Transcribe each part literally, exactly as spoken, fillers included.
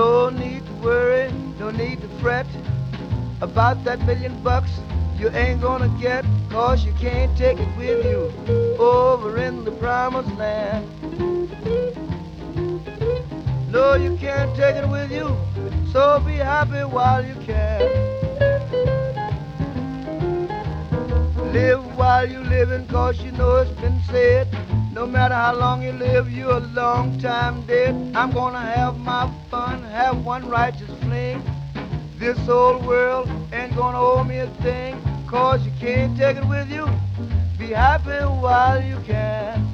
No need to worry, no need to fret about that million bucks you ain't gonna get, 'cause you can't take it with you over in the promised land. No, you can't take it with you, so be happy while you can. Live while you living, 'cause you know it's been said, no matter how long you live, you're a long time dead. I'm gonna have my fun, have one righteous fling. This old world ain't gonna owe me a thing, 'cause you can't take it with you. Be happy while you can.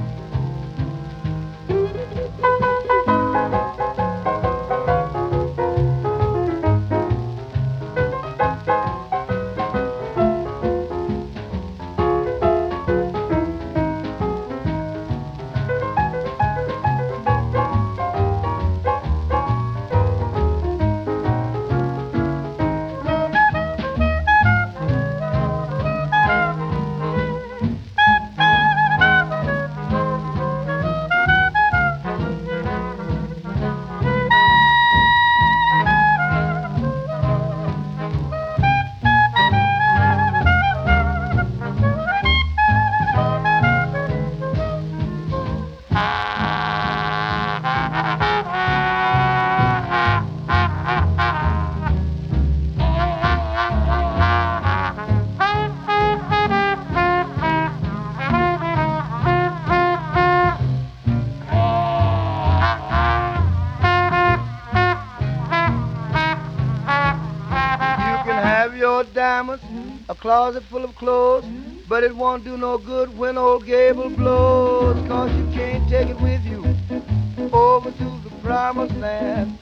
Diamonds, a closet full of clothes, but it won't do no good when old Gable blows, 'cause you can't take it with you over to the promised land.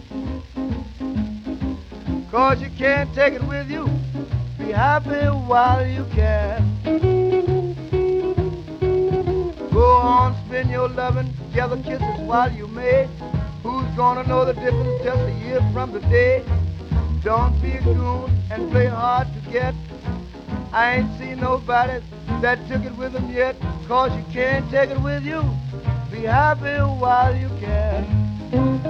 'Cause you can't take it with you. Be happy while you can. Go on, spend your loving, together kisses while you may. Who's gonna know the difference just a year from today? Don't be a goon and play hard to get. I ain't seen nobody that took it with them yet, 'cause you can't take it with you. Be happy while you can.